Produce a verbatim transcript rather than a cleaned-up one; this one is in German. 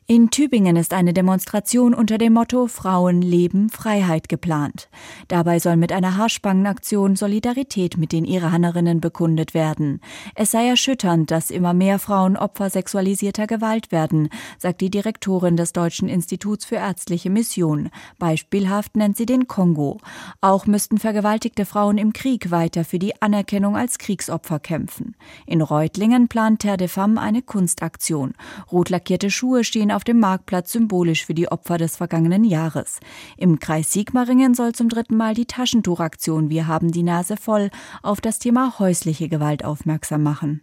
In Tübingen ist eine Demonstration unter dem Motto Frauen, Leben, Freiheit geplant. Dabei soll mit einer Haarspangenaktion Solidarität mit den Iranerinnen bekundet werden. Es sei erschütternd, dass immer mehr Frauen Opfer sexualisierter Gewalt werden, sagt die Direktorin des Deutschen Instituts für ärztliche Mission. Beispielhaft nennt sie den Kongo. Auch müssten vergewaltigte Frauen im Krieg weiter für die Anerkennung als Kriegsopfer kämpfen. In Reutlingen plant Terre de Femme eine Kunstaktion. Rot lackierte Schuhe stehen auf dem Marktplatz symbolisch für die Opfer des vergangenen Jahres. Im Kreis Sigmaringen soll zum dritten Mal die Taschentuchaktion Wir haben die Nase voll auf das Thema häusliche Gewalt aufmerksam machen.